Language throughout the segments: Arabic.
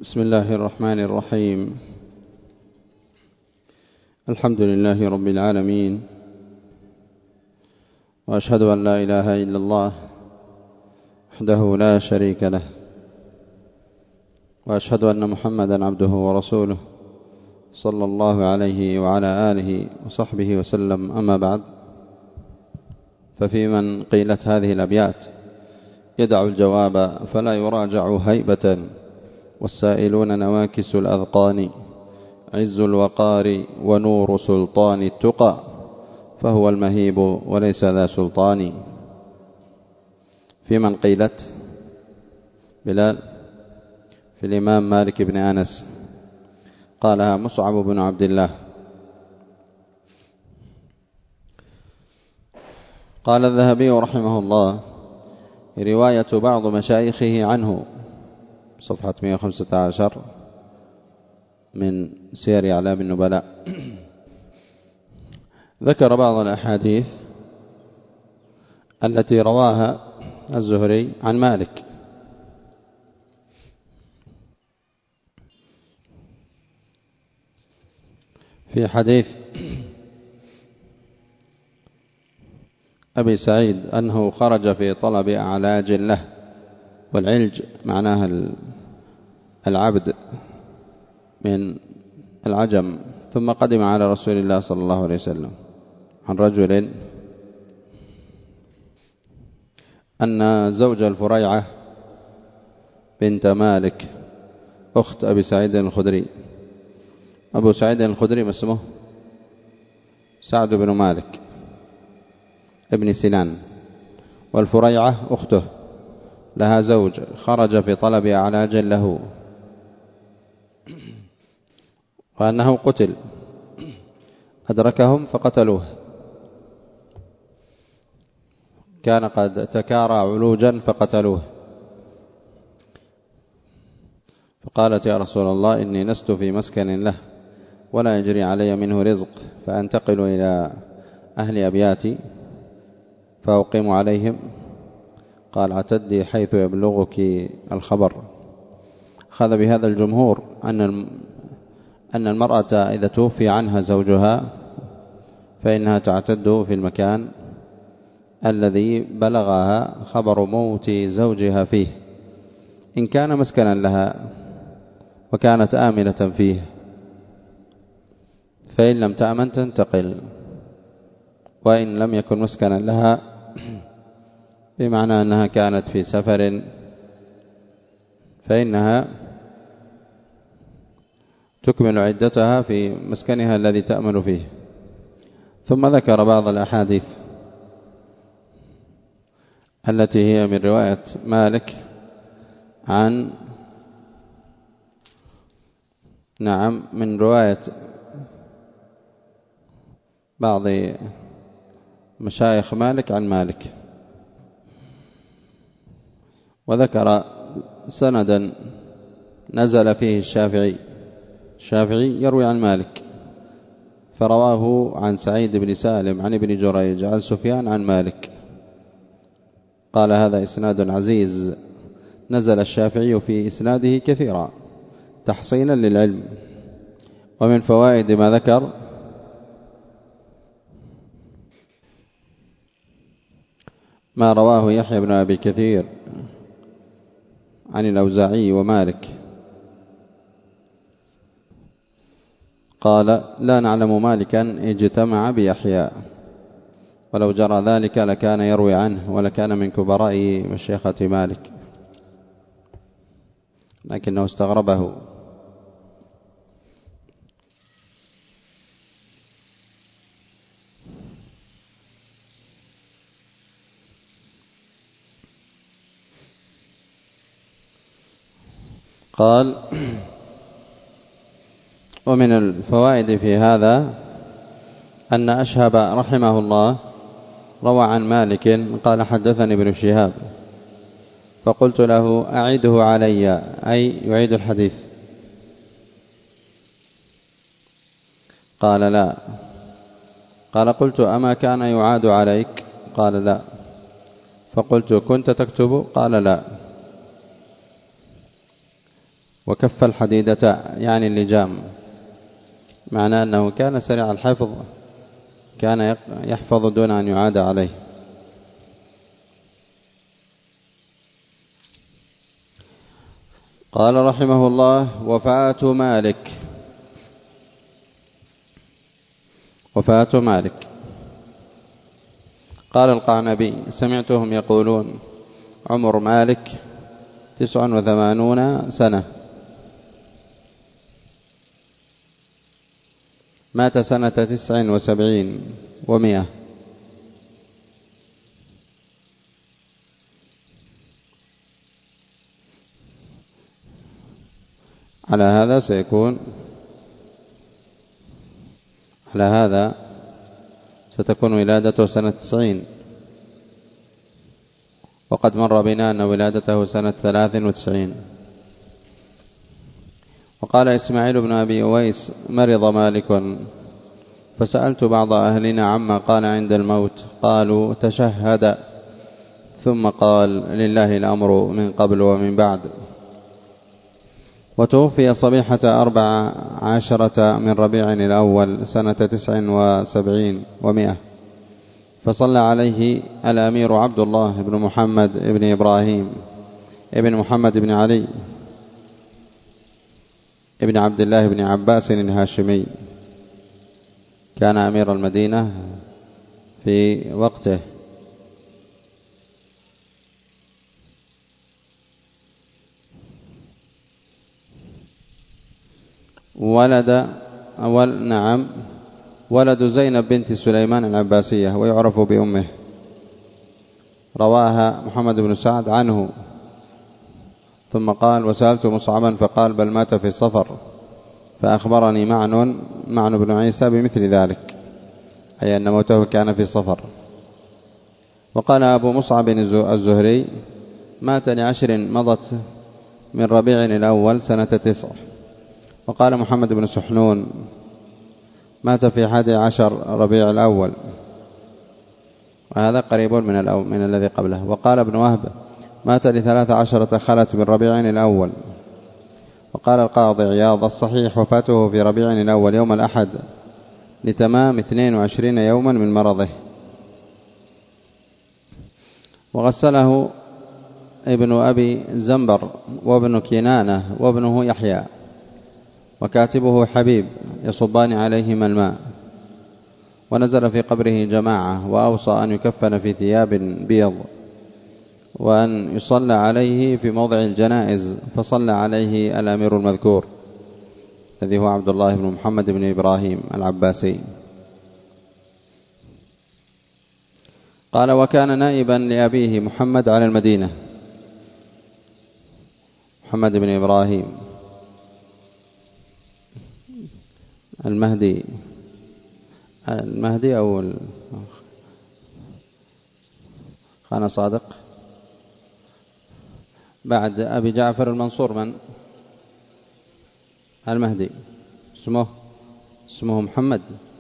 بسم الله الرحمن الرحيم. الحمد لله رب العالمين، وأشهد أن لا إله إلا الله وحده لا شريك له، وأشهد أن محمدا عبده ورسوله صلى الله عليه وعلى آله وصحبه وسلم. أما بعد، ففي من قيلت هذه الأبيات: يدع الجواب فلا يراجع هيبة، والسائلون نواكس الأذقان، عز الوقار ونور سلطان التقى، فهو المهيب وليس ذا سلطان. في من قيلت بلال في الإمام مالك بن أنس، قالها مصعب بن عبد الله. قال الذهبي رحمه الله: رواية بعض مشايخه عنه، صفحة 115 من سير أعلام النبلاء. ذكر بعض الأحاديث التي رواها الزهري عن مالك، في حديث أبي سعيد أنه خرج في طلب أعلاج له، والعلج معناها العبد من العجم، ثم قدم على رسول الله صلى الله عليه وسلم عن رجل أن زوج الفريعة بنت مالك أخت أبي سعيد الخدري، أبو سعيد الخدري اسمه سعد بن مالك ابن سنان، والفريعة أخته لها زوج خرج في طلب أعلاج له، وأنه قتل، أدركهم فقتلوه، كان قد تكارى علوجا فقتلوه. فقالت: يا رسول الله، إني لست في مسكن له ولا يجري علي منه رزق، فأنتقل إلى أهل أبياتي فأقيم عليهم. قال: اعتدي حيث يبلغك الخبر. أخذ بهذا الجمهور أن المرأة إذا توفي عنها زوجها فإنها تعتد في المكان الذي بلغها خبر موت زوجها فيه، إن كان مسكنا لها وكانت آمنة فيه، فإن لم تأمن تنتقل، وإن لم يكن مسكنا لها بمعنى أنها كانت في سفر فإنها تكمل عدتها في مسكنها الذي تأمن فيه. ثم ذكر بعض الأحاديث التي هي من رواية مالك من رواية بعض مشايخ مالك عن مالك، وذكر سندا نزل فيه الشافعي يروي عن مالك، فرواه عن سعيد بن سالم عن ابن جريج عن سفيان عن مالك، قال: هذا إسناد عزيز، نزل الشافعي في إسناده كثيرا تحصينا للعلم. ومن فوائد ما ذكر ما رواه يحيى بن أبي كثير عن الأوزاعي ومالك، قال: لا نعلم مالكا اجتمع بيحيى، ولو جرى ذلك لكان يروي عنه ولكان من كبراء مشيخة مالك، لكنه استغربه. قال: ومن الفوائد في هذا أن أشهب رحمه الله روى عن مالك قال: حدثني ابن شهاب، فقلت له: أعده علي، أي يعيد الحديث. قال: لا. قال: قلت: أما كان يعاد عليك؟ قال: لا. فقلت: كنت تكتب؟ قال: لا. وكف الحديدة يعني اللجام، معناه أنه كان سريع الحفظ، كان يحفظ دون أن يعاد عليه. قال رحمه الله: وفاة مالك. قال القعنبي: سمعتهم يقولون عمر مالك 89 سنة، مات سنة 79 و100. على هذا ستكون ولادته سنة 90، وقد مر بنا أن ولادته سنة 93. وقال إسماعيل بن أبي أويس: مرض مالك فسألت بعض أهلنا عما قال عند الموت، قالوا: تشهد، ثم قال: لله الأمر من قبل ومن بعد. وتوفي صبيحة 14 من ربيع الأول سنة 79 و100، فصلى عليه الأمير عبد الله بن محمد بن إبراهيم ابن محمد بن علي ابن عبد الله بن عباس الهاشمي، كان أمير المدينة في وقته. ولد زينب بنت سليمان العباسية، ويعرف بأمه. رواها محمد بن سعد عنه. ثم قال: وسألت مصعبا فقال: بل مات في السفر، فأخبرني معن بن عيسى بمثل ذلك، أي أن موته كان في السفر. وقال أبو مصعب الزهري: مات ل10 مضت من ربيع الأول سنة 9. وقال محمد بن سحنون: مات في 11 ربيع الأول، وهذا قريب من الذي قبله. وقال ابن وهب: مات ل13 خلت من ربيع الأول. وقال القاضي عياض: الصحيح وفاته في ربيع الأول يوم الأحد لتمام 22 يوما من مرضه. وغسله ابن أبي زنبر وابن كنانة وابنه يحيى وكاتبه حبيب يصبان عليهما الماء. ونزل في قبره جماعة، وأوصى أن يكفن في ثياب بيض، وأن يصلى عليه في موضع الجنائز، فصلى عليه الأمير المذكور الذي هو عبد الله بن محمد بن إبراهيم العباسي. قال: وكان نائبا لأبيه محمد على المدينة، محمد بن إبراهيم المهدي أو خان صادق بعد أبي جعفر المنصور. من المهدي اسمه محمد.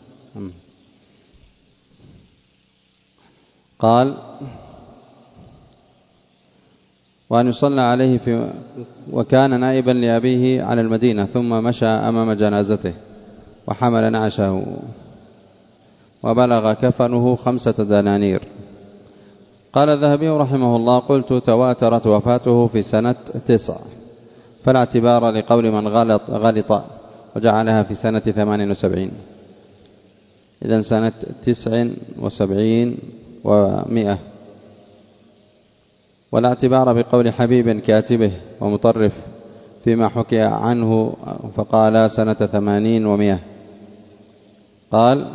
قال: وأن يصلى عليه وكان نائبا لأبيه على المدينة، ثم مشى أمام جنازته وحمل نعشه، وبلغ كفنه 5 دنانير. قال الذهبي رحمه الله: قلت: تواترت وفاته في سنة 9، فلا اعتبار لقول من غلط وجعلها في سنة 78. إذن سنة 79 و100. ولا اعتبار بقول حبيب كاتبه ومطرف فيما حكي عنه، فقال سنة 80 و100. قال: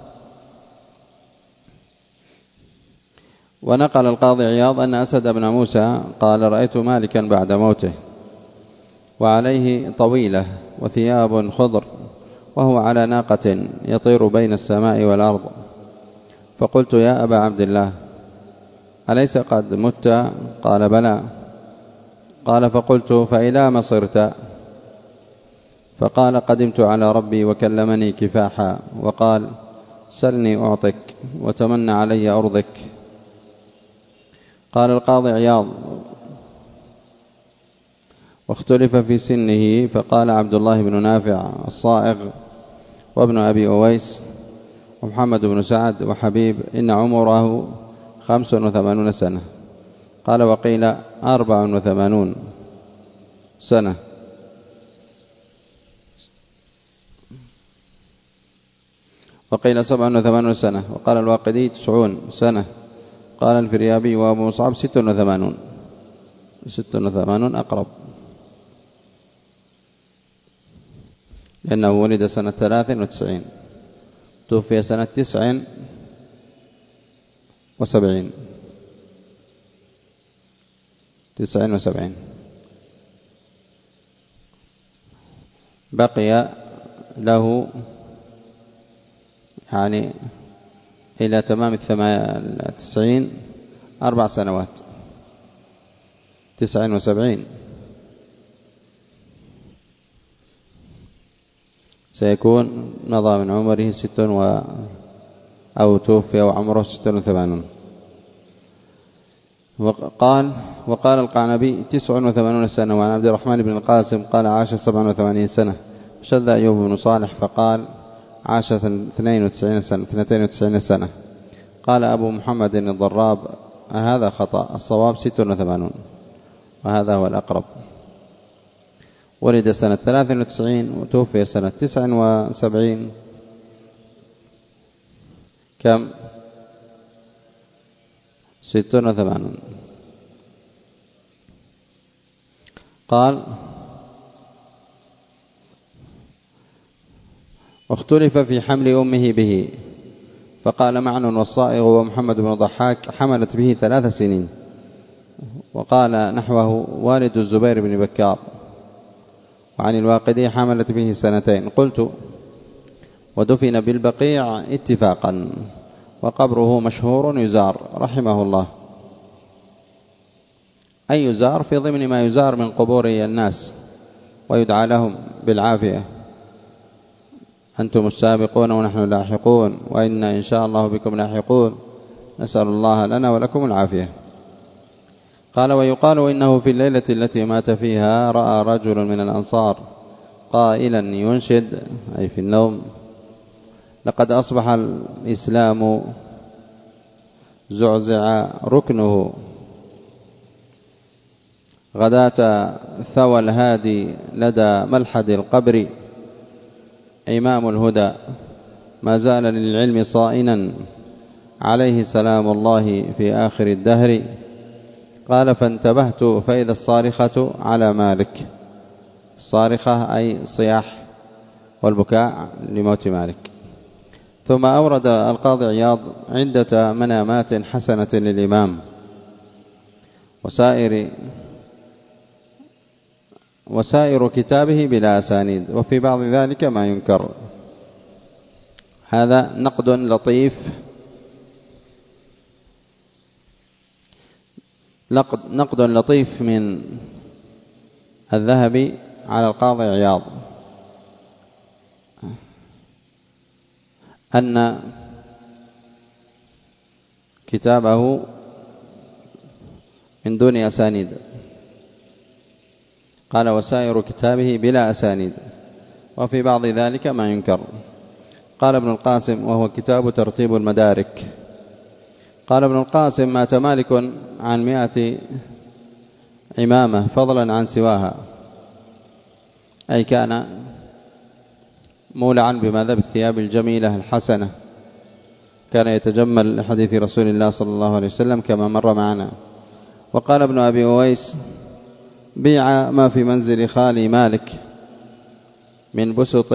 ونقل القاضي عياض أن أسد بن موسى قال: رأيت مالكا بعد موته وعليه طويلة وثياب خضر، وهو على ناقة يطير بين السماء والأرض. فقلت: يا أبا عبد الله، أليس قد مت؟ قال: بلى. قال: فقلت: فإلى ما صرت؟ فقال: قدمت على ربي وكلمني كفاحا، وقال: سلني أعطك وتمنى علي أرضك. قال القاضي عياض: واختلف في سنه، فقال عبد الله بن نافع الصائغ وابن أبي أويس ومحمد بن سعد وحبيب إن عمره 85 سنة. قال وقيل 84 سنة. وقيل 87 سنة. وقال الواقدي 90 سنة. قال الفريابي وأبو مصعب 86 أقرب، لأنه ولد سنة 93 توفي سنة 79. بقي له يعني إلى تمام 90 4 سنوات. 79 سيكون مضى من عمره 6 أو توفي وعمره 86. وقال القعنبي 89 سنة. وعن عبد الرحمن بن القاسم قال عاش 87 سنة. شذ أيوب بن صالح فقال عاش 92 سنة. قال أبو محمد الضراب هذا خطأ، الصواب 86 وهذا هو الأقرب. ولد سنة 93 وتوفي سنة 79. كم؟ 86. قال واختلف في حمل أمه به، فقال معن والصائغ ومحمد بن ضحاك حملت به 3 سنين. وقال نحوه والد الزبير بن بكار. وعن الواقدي حملت به 2 قلت ودفن بالبقيع اتفاقا، وقبره مشهور يزار رحمه الله. أي يزار في ضمن ما يزار من قبور الناس ويدعى لهم بالعافية. أنتم السابقون ونحن اللاحقون وإنا إن شاء الله بكم لاحقون، نسأل الله لنا ولكم العافية. قال ويقال إنه في الليلة التي مات فيها رأى رجل من الأنصار قائلا ينشد أي في النوم: لقد أصبح الإسلام زعزع ركنه، غداة ثوى الهادي لدى ملحد القبر، إمام الهدى ما زال للعلم صائنا، عليه سلام الله في آخر الدهر. قال فانتبهت فإذا الصارخة على مالك. الصارخة أي صياح والبكاء لموت مالك. ثم أورد القاضي عياض عدة منامات حسنة للإمام وسائر كتابه بلا أسانيد، وفي بعض ذلك ما ينكر. هذا نقد لطيف من الذهبي على القاضي عياض، أن كتابه من دون أسانيد. قال وسائر كتابه بلا أسانيد، وفي بعض ذلك ما ينكر. قال ابن القاسم وهو كتاب ترتيب المدارك. قال ابن القاسم مات مالك عن 100 عمامة فضلا عن سواها، أي كان مولعا بماذا؟ بالثياب الجميلة الحسنة، كان يتجمل لحديث رسول الله صلى الله عليه وسلم كما مر معنا. وقال ابن أبي أويس بيع ما في منزل خالي مالك من بسط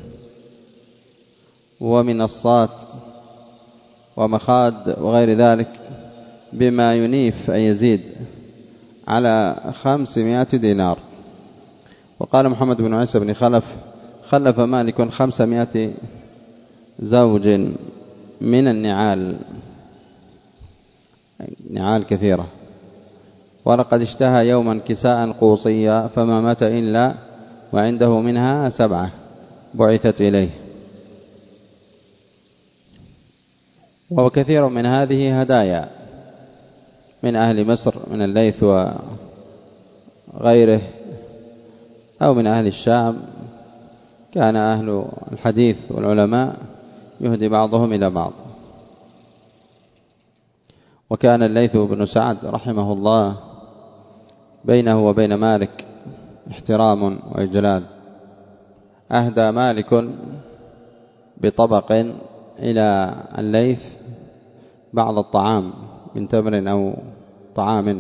ومنصات ومخاد وغير ذلك بما ينيف أن يزيد على 500 دينار. وقال محمد بن عيسى بن خلف مالك 500 زوج من النعال كثيرة، ولقد اشتهى يوما كساء قوصيا فما مات إلا وعنده منها 7 بعثت إليه. وكثير من هذه هدايا من أهل مصر من الليث وغيره أو من أهل الشام، كان أهل الحديث والعلماء يهدي بعضهم إلى بعض. وكان الليث بن سعد رحمه الله بينه وبين مالك احترام وإجلال، أهدى مالك بطبق إلى الليث بعض الطعام من تمر أو طعام،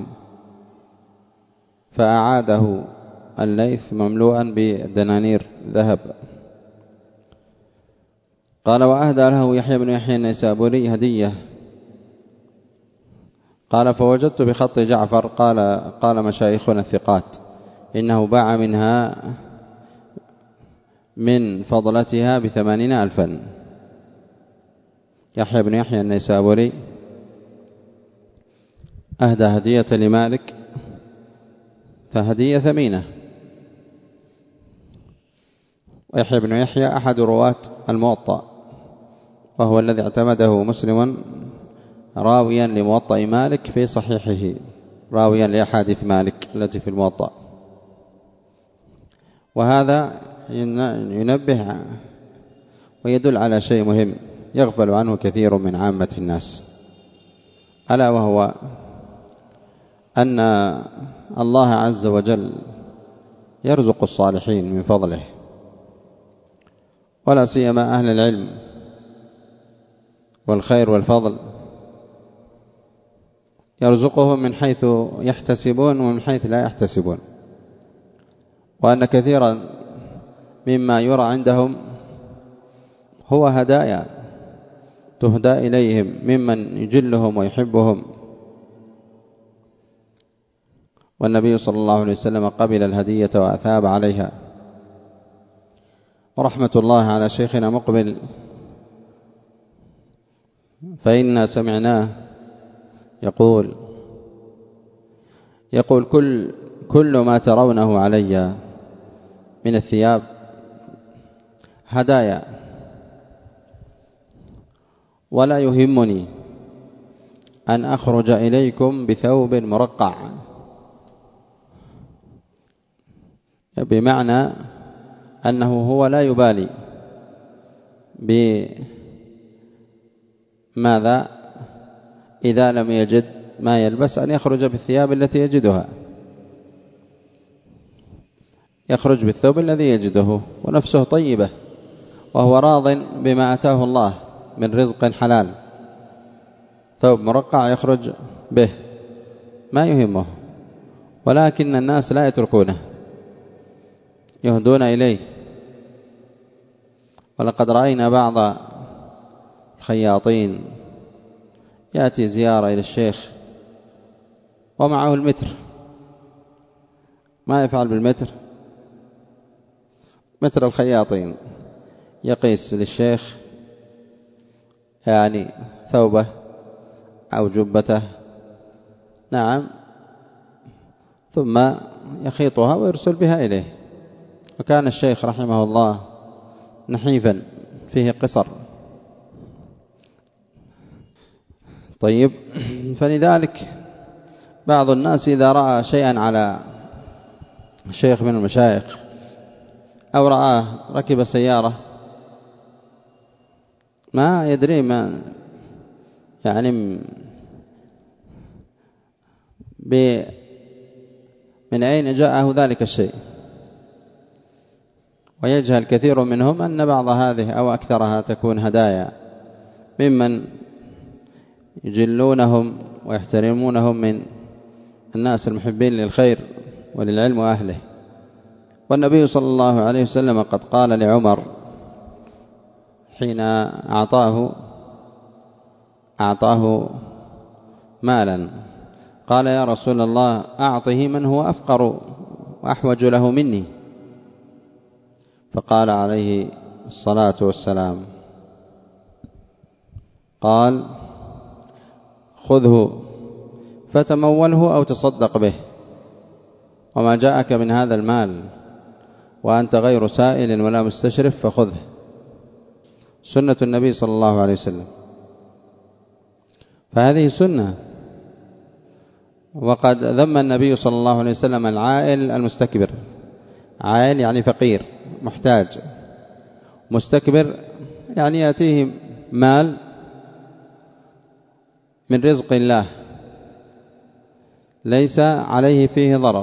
فأعاده الليث مملوءا بدنانير ذهب. قال: وأهدى له يحيى بن يحيى النيسابوري هدية. قال: فوجدت بخط جعفر. قال مشايخنا الثقات: إنه باع منها من فضلتها ب80,000. يحيى بن يحيى النيسابوري أهدى هدية لمالك، فهدية ثمينة. ويحيى بن يحيى أحد رواة الموطأ، وهو الذي اعتمده مسلم راويا لموطأ مالك في صحيحه، راويا لأحاديث مالك التي في الموطأ. وهذا ينبه ويدل على شيء مهم يغفل عنه كثير من عامة الناس، ألا وهو أن الله عز وجل يرزق الصالحين من فضله، ولا سيما أهل العلم والخير والفضل، يرزقهم من حيث يحتسبون ومن حيث لا يحتسبون. وأن كثيرا مما يرى عندهم هو هدايا تهدى إليهم ممن يجلهم ويحبهم. والنبي صلى الله عليه وسلم قبل الهدية وأثاب عليها. ورحمة الله على شيخنا مقبل، فإنا سمعناه يقول كل ما ترونه علي من الثياب هدايا، ولا يهمني أن أخرج إليكم بثوب مرقع، بمعنى أنه هو لا يبالي بماذا إذا لم يجد ما يلبس أن يخرج بالثياب التي يجدها، يخرج بالثوب الذي يجده ونفسه طيبة وهو راض بما أتاه الله من رزق حلال. ثوب مرقع يخرج به ما يهمه، ولكن الناس لا يتركونه، يهدون إليه. ولقد رأينا بعض الخياطين يأتي زيارة إلى الشيخ ومعه المتر. ما يفعل بالمتر؟ متر الخياطين، يقيس للشيخ يعني ثوبه أو جبته، نعم، ثم يخيطها ويرسل بها إليه. وكان الشيخ رحمه الله نحيفا فيه قصر. طيب، فلذلك بعض الناس إذا رأى شيئا على شيخ من المشايخ أو رآه ركب سيارة ما يدري ما يعني من أين جاءه ذلك الشيء، ويجهل كثير منهم أن بعض هذه أو أكثرها تكون هدايا ممن يجلونهم ويحترمونهم من الناس المحبين للخير وللعلم وأهله. والنبي صلى الله عليه وسلم قد قال لعمر حين أعطاه مالا، قال: يا رسول الله، أعطه من هو أفقر وأحوج له مني. فقال عليه الصلاة والسلام، قال: خذه فتموله أو تصدق به، وما جاءك من هذا المال وأنت غير سائل ولا مستشرف فخذه. سنة النبي صلى الله عليه وسلم، فهذه سنة. وقد ذم النبي صلى الله عليه وسلم العائل المستكبر عائل يعني فقير محتاج، مستكبر يعني يأتيه مال من رزق الله ليس عليه فيه ضرر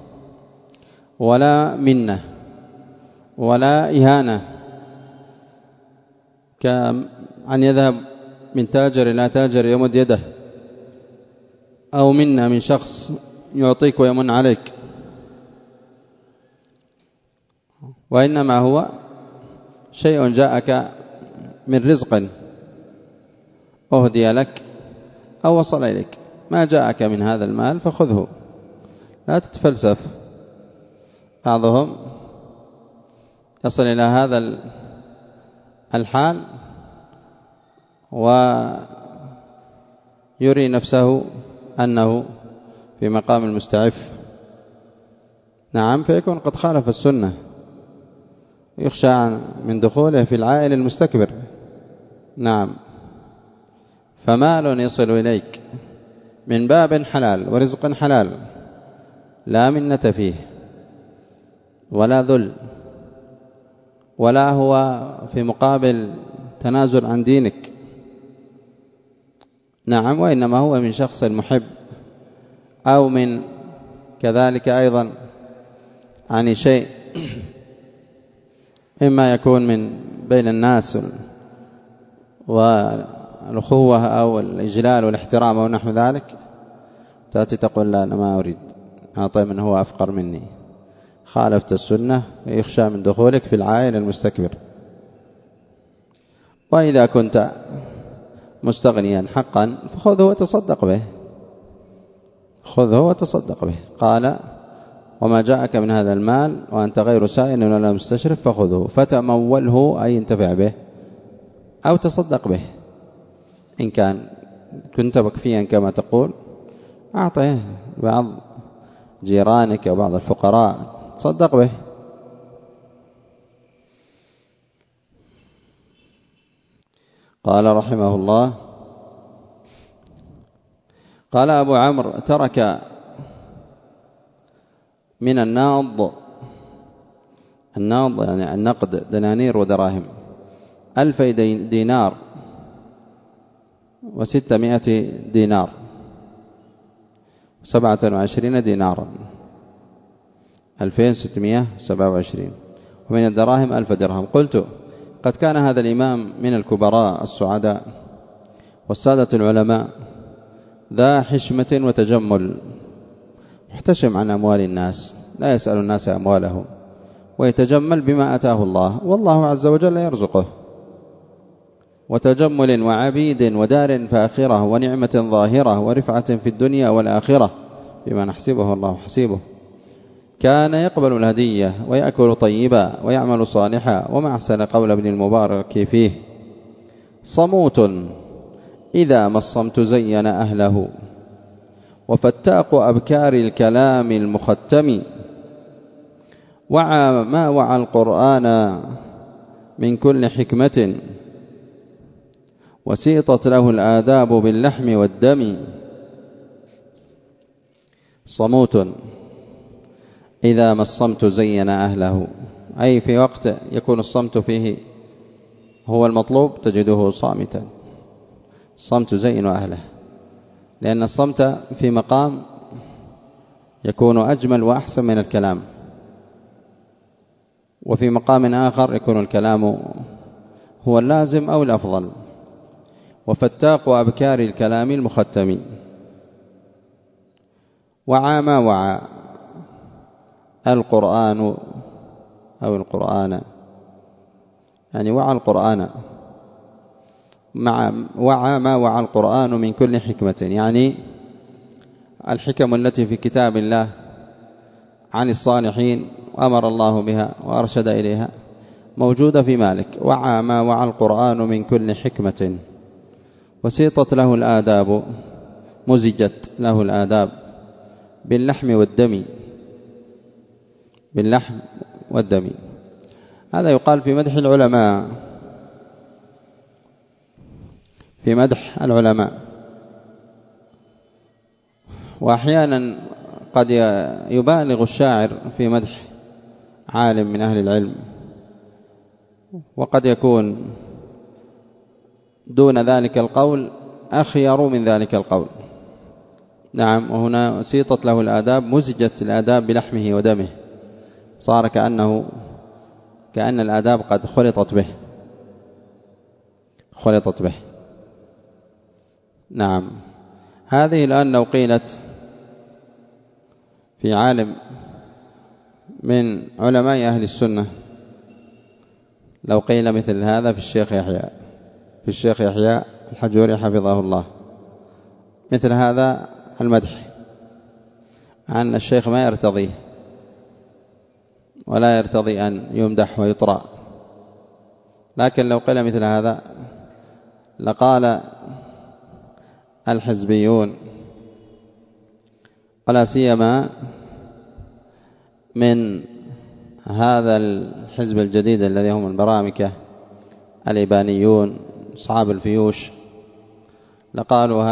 ولا منة ولا إهانة، كأن يذهب من تاجر إلى تاجر يمد يده، أو منة من شخص يعطيك ويمن عليك، وإنما هو شيء جاءك من رزق أهدي لك أو وصل إليك، ما جاءك من هذا المال فخذه، لا تتفلسف. بعضهم يصل إلى هذا الحال ويري نفسه أنه في مقام المستعف، نعم، فيكون قد خالف السنة، يخشى من دخوله في العائل المستكبر. نعم، فمال يصل إليك من باب حلال ورزق حلال لا منة فيه ولا ذل، ولا هو في مقابل تنازل عن دينك، نعم، وإنما هو من شخص محب، أو من كذلك أيضا عن شيء إما يكون من بين الناس والأخوة أو الإجلال والاحترام أو نحو ذلك، تأتي تقول لا أنا ما أريد، أعطي من هو أفقر مني، خالفت السنة، يخشى من دخولك في العائل المستكبر. وإذا كنت مستغنيا حقا فخذه وتصدق به، خذه وتصدق به. قال وما جاءك من هذا المال وأنت غير سائل ولا مستشرف فخذه فتموله، أي انتفع به أو تصدق به، إن كان كنت مكفيا كما تقول أعطيه بعض جيرانك أو بعض الفقراء تصدق به. قال رحمه الله قال أبو عمرو ترك من الناض يعني النقد دنانير ودراهم 1000 دينار و600 دينار 27 دينارا 2627، ومن الدراهم 1000 درهم. قلت قد كان هذا الإمام من الكبراء السعداء والسادة العلماء ذا حشمة وتجمل، محتشم عن أموال الناس، لا يسأل الناس أموالهم، ويتجمل بما أتاه الله، والله عز وجل يرزقه، وتجمل وعبيد ودار فاخرة ونعمة ظاهرة ورفعة في الدنيا والآخرة بما نحسبه الله حسيبه. كان يقبل الهدية ويأكل طيبا ويعمل صالحا، وما أحسن قول ابن المبارك فيه صموت إذا ما الصمت زين أهله، وفتاق أبكار الكلام المختم، وعى ما وعى القرآن من كل حكمة، وسيطت له الآداب باللحم والدم. صموت إذا ما الصمت زين أهله، أي في وقت يكون الصمت فيه هو المطلوب تجده صامتا، الصمت زين أهله، لأن الصمت في مقام يكون أجمل وأحسن من الكلام، وفي مقام آخر يكون الكلام هو اللازم أو الأفضل. وفتاق أبكار الكلام المختم، وعى ما وعى القرآن أو القرآن، يعني وعى القرآن، وعى ما وعى القرآن من كل حكمة، يعني الحكم التي في كتاب الله عن الصالحين وأمر الله بها وأرشد إليها موجودة في مالك. وعى ما وعى القرآن من كل حكمة، وسيطت له الآداب، مزجت له الآداب باللحم والدم، باللحم والدم. هذا يقال في مدح العلماء، في مدح العلماء. وأحيانا قد يبالغ الشاعر في مدح عالم من أهل العلم، وقد يكون دون ذلك القول أخير من ذلك القول. نعم، وهنا سيطت له الآداب، مزجت الآداب بلحمه ودمه، صار كأن الآداب قد خلطت به. نعم، هذه الآن لو قيلت في عالم من علماء أهل السنة، لو قيل مثل هذا في الشيخ يحيى الحجوري حفظه الله، مثل هذا المدح عن الشيخ ما يرتضيه ولا يرتضي أن يمدح ويطرأ. لكن لو قيل مثل هذا لقال الحزبيون، ولا سيما من هذا الحزب الجديد الذي هم البرامكة الإبانيون أصحاب الفيوش، لقالوا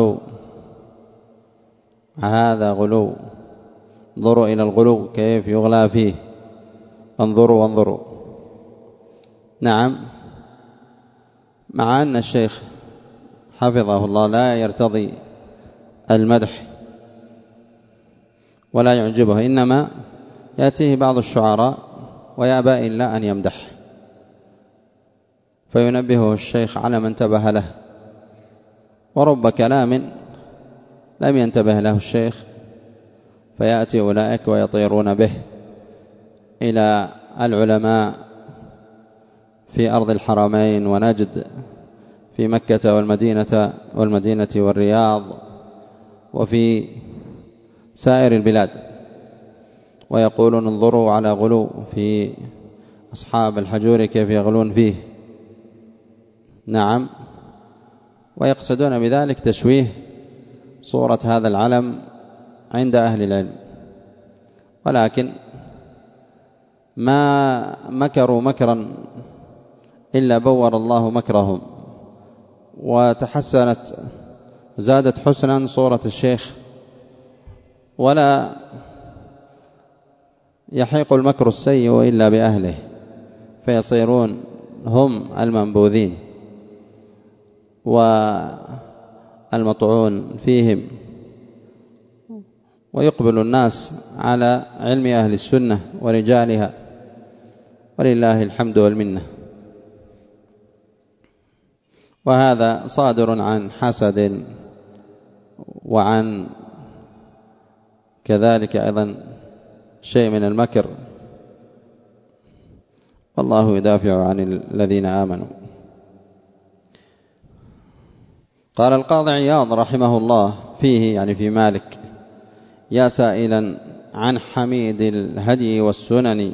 هذا غلو، انظروا إلى الغلو كيف يغلى فيه، انظروا. نعم، مع أن الشيخ حفظه الله لا يرتضي المدح ولا يعجبه، إنما يأتيه بعض الشعراء ويأبى إلا أن يمدح، فينبهه الشيخ على ما انتبه له، ورب كلام لم ينتبه له الشيخ، فيأتي أولئك ويطيرون به إلى العلماء في أرض الحرمين ونجد في مكة والمدينة والرياض وفي سائر البلاد، ويقولون انظروا على غلو في أصحاب الحجور كيف يغلون فيه. نعم، ويقصدون بذلك تشويه صورة هذا العلم عند أهل العلم، ولكن ما مكروا مكرا إلا بور الله مكرهم، زادت حسنا صورة الشيخ، ولا يحيق المكر السيء إلا بأهله، فيصيرون هم المنبوذين والمطعون فيهم، ويقبل الناس على علم أهل السنة ورجالها، ولله الحمد والمنة. وهذا صادر عن حسد، وعن كذلك أيضا شيء من المكر، والله يدافع عن الذين آمنوا. قال القاضي عياض رحمه الله فيه، يعني في مالك: يا سائلا عن حميد الهدي والسنن،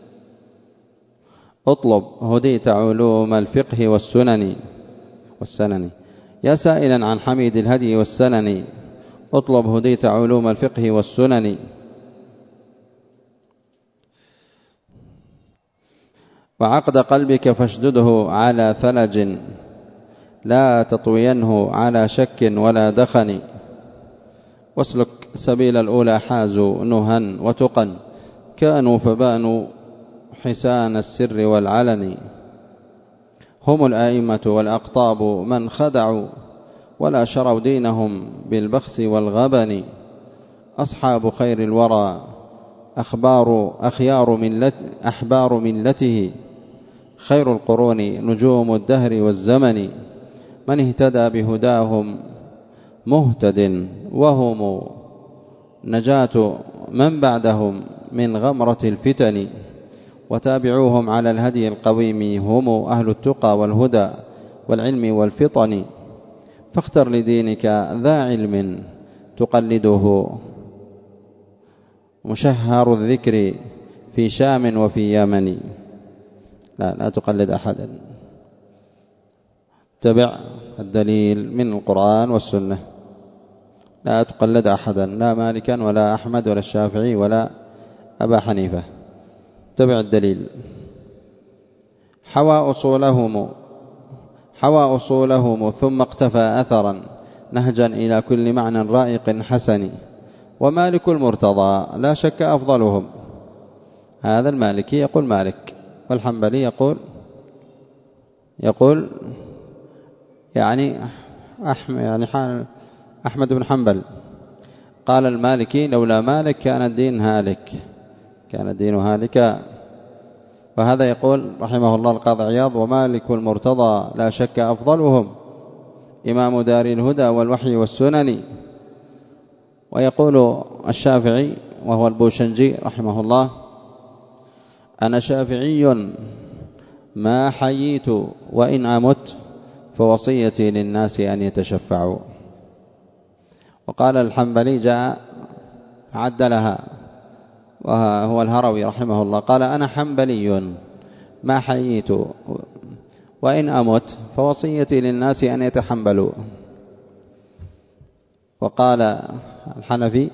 اطلب هديت علوم الفقه والسنن. يا سائلا عن حميد الهدي والسنن، اطلب هديت علوم الفقه والسنن. وعقد قلبك فاشدده على ثلج، لا تطوينه على شك ولا دخن. واسلك سبيل الأولى حازوا نهى وتقا، كانوا فبانوا حسان السر والعلن. هم الآئمة والأقطاب من خدعوا، ولا شروا دينهم بالبخس والغبن. أصحاب خير الورى أحبار ملته، خير القرون نجوم الدهر والزمن. من اهتدى بهداهم مهتد، وهم نجاة من بعدهم من غمرة الفتن. وتابعوهم على الهدي القويم، هم أهل التقى والهدى والعلم والفطن. فاختر لدينك ذا علم تقلده، مشهر الذكر في شام وفي يمن. لا تقلد أحدا، اتبع الدليل من القرآن والسنة، لا تقلد أحدا، لا مالكا ولا أحمد ولا الشافعي ولا أبا حنيفة، اتبع الدليل. حوى أصولهم ثم اقتفى أثرا، نهجا إلى كل معنى رائق حسن. ومالك المرتضى لا شك أفضلهم، هذا المالكي يقول مالك، والحنبلي يقول يعني أحمد بن حنبل. قال المالكي لولا مالك كان الدين هالك، كان الدين هالكا. وهذا يقول رحمه الله القاضي عياض: ومالك المرتضى لا شك أفضلهم، إمام دار الهدى والوحي والسنن. ويقول الشافعي وهو البوشنجي رحمه الله: أنا شافعي ما حييت وإن أمت، فوصيتي للناس أن يتشفعوا. وقال الحنبلي جاء عدلها وهو الهروي رحمه الله، قال: أنا حنبلي ما حييت وإن أمت، فوصيتي للناس أن يتحنبلوا. وقال الحنفي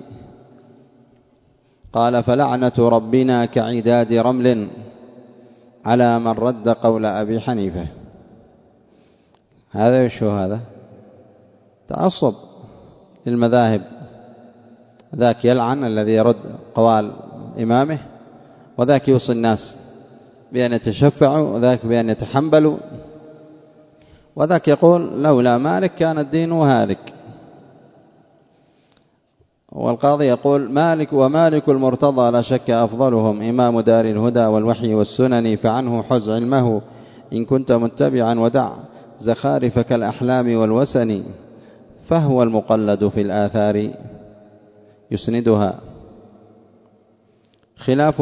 قال: فلعنة ربنا كعداد رمل على من رد قول أبي حنيفة. هذا وشو هذا؟ تعصب للمذاهب. ذاك يلعن الذي يرد قوال إمامه، وذاك يوصي الناس بأن يتشفعوا، وذاك بأن يتحنبلوا، وذاك يقول لولا مالك كان الدين هالك. والقاضي يقول: مالك ومالك المرتضى لا شك أفضلهم، إمام دار الهدى والوحي والسنن، فعنه حز علمه إن كنت متبعا، ودع زخارفك الأحلام والوسن، فهو المقلد في الآثار يسندها، خلاف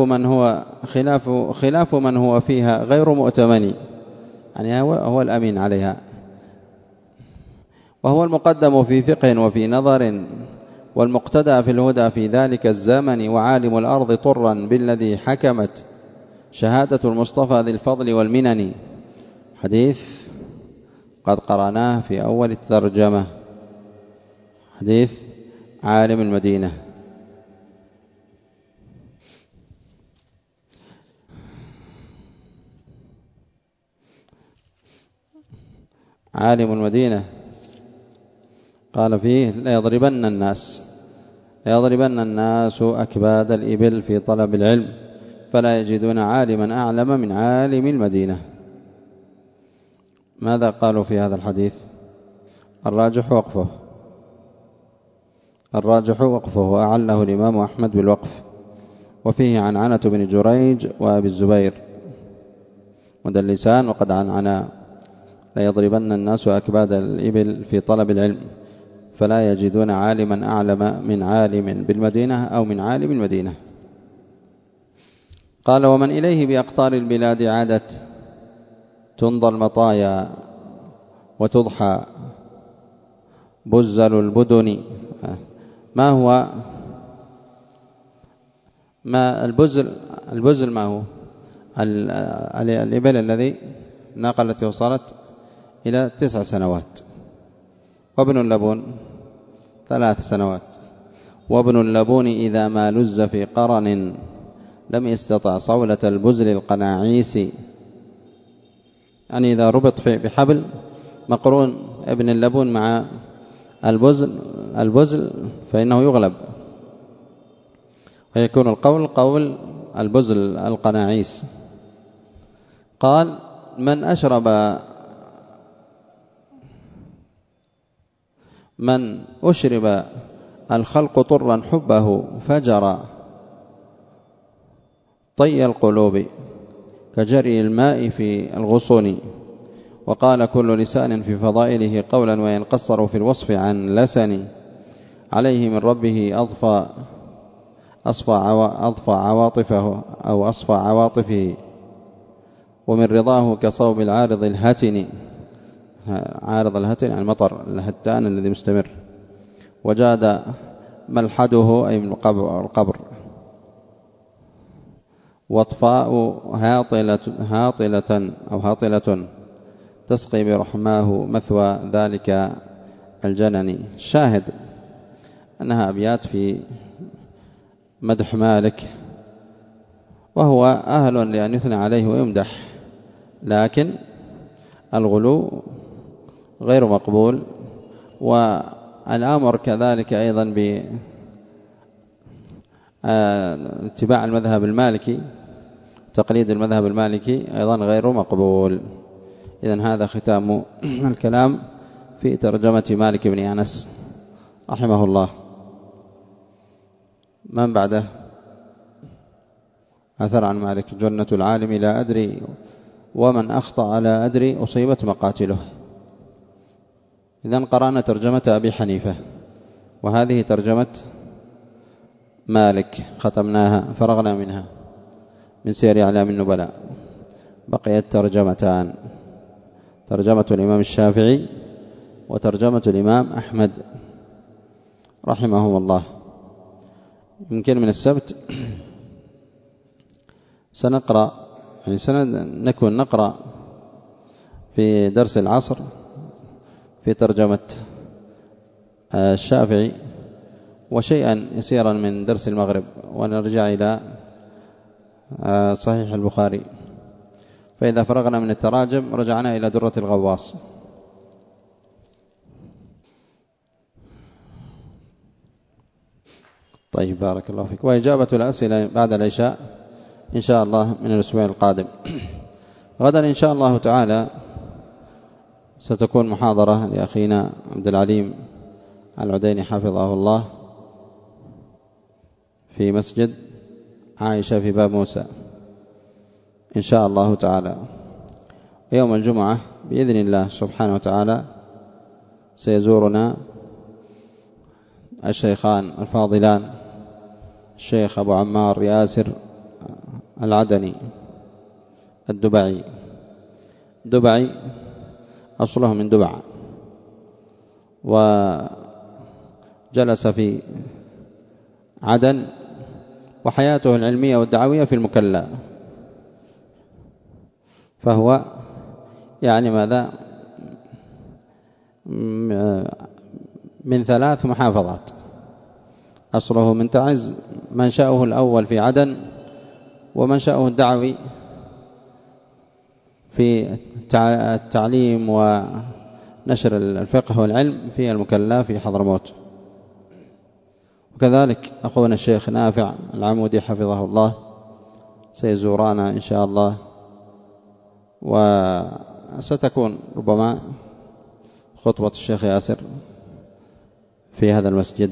من هو فيها غير مؤتمن. يعني هو الأمين عليها، وهو المقدم في فقه وفي نظر، والمقتدى في الهدى في ذلك الزمن، وعالم الأرض طرا بالذي حكمت شهادة المصطفى ذي الفضل والمنن. حديث قد قرأناه في أول الترجمة، حديث عالم المدينة. عالم المدينة قال فيه: ليضربن الناس أكباد الإبل في طلب العلم، فلا يجدون عالما أعلم من عالم المدينة. ماذا قالوا في هذا الحديث؟ الراجح وقفه، وأعله الإمام أحمد بالوقف. وفيه عنعنة بن جريج وأبي الزبير مدلسان، وقد عنعنا: ليضربن الناس أكباد الإبل في طلب العلم، فلا يجدون عالما أعلم من عالم بالمدينة أو من عالم المدينة. قال: ومن إليه بأقطار البلاد عادت، تنضى المطايا وتضحى بزل البدن. ما البزل ما هو؟ الإبل الذي الناقة التي وصلت إلى 9 سنوات. وابن اللبون 3 سنوات. وابن اللبون إذا ما لز في قرن، لم يستطع صولة البزل القناعيس. يعني إذا ربط بحبل مقرون ابن اللبون مع البزل فإنه يغلب، ويكون القول قول البزل القناعيس. قال: من أشرب الخلق طرا حبه، فجرى طي القلوب كجري الماء في الغصون. وقال: كل لسان في فضائله قولا، وإن قصروا في الوصف عن لسن. عليه من ربه أصفى عواطفه أو أصفى عواطفه، ومن رضاه كصوب العارض الهتن. عارض الهتن يعني المطر الهتان الذي مستمر. وجاد ملحده أي من القبر. واطفاء هاطلة تسقي برحماه مثوى ذلك الجنن. الشاهد أنها أبيات في مدح مالك، وهو أهل لأن يثنى عليه ويمدح، لكن الغلو غير مقبول. والأمر كذلك أيضا باتباع المذهب المالكي تقليد المذهب المالكي أيضا غير مقبول. إذن هذا ختام الكلام في ترجمة مالك بن أنس رحمه الله. من بعده؟ أثر عن مالك: جنة العالم لا أدري ومن أخطأ لا أدري أصيبت مقاتله. إذن قرأنا ترجمة أبي حنيفة، وهذه ترجمة مالك ختمناها فرغنا منها من سير أعلام النبلاء. بقيت ترجمتان: ترجمة الإمام الشافعي وترجمة الإمام أحمد رحمهم الله. يمكن من السبت سنقرأ، يعني سنكون نقرأ في درس العصر في ترجمة الشافعي وشيئا يسيرا من درس المغرب، ونرجع إلى صحيح البخاري. فإذا فرغنا من التراجم رجعنا إلى درة الغواص. طيب، بارك الله فيك. وإجابة الأسئلة بعد العشاء إن شاء الله من الأسبوع القادم. غدا إن شاء الله تعالى ستكون محاضرة لأخينا عبد العليم العديني حفظه الله في مسجد عائشة في باب موسى إن شاء الله تعالى. يوم الجمعة بإذن الله سبحانه وتعالى سيزورنا الشيخان الفاضلان الشيخ أبو عمار ياسر العدني الدبعي أصله من دبع، وجلس في عدن، وحياته العلمية والدعوية في المكلا، فهو يعني ماذا من 3 محافظات. أصله من تعز، منشأه الأول في عدن، ومنشأه الدعوي في التعليم ونشر الفقه والعلم في المكلا في حضرموت. وكذلك أخونا الشيخ نافع العمودي حفظه الله سيزورانا إن شاء الله، وستكون ربما خطبة الشيخ ياسر في هذا المسجد،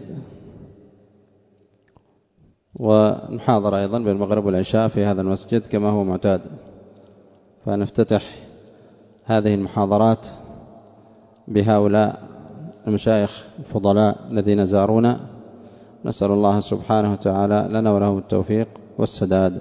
ونحاضر أيضا بالمغرب والعشاء في هذا المسجد كما هو معتاد. فنفتتح هذه المحاضرات بهؤلاء المشايخ الفضلاء الذين زارونا. نسأل الله سبحانه وتعالى لنا ولهم التوفيق والسداد.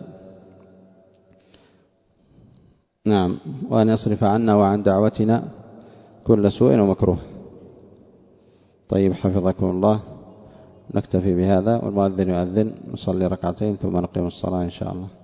نعم، وأن يصرف عنا وعن دعوتنا كل سوء ومكروه. طيب، حفظكم الله. نكتفي بهذا، والمؤذن يؤذن، نصلي ركعتين ثم نقيم الصلاة إن شاء الله.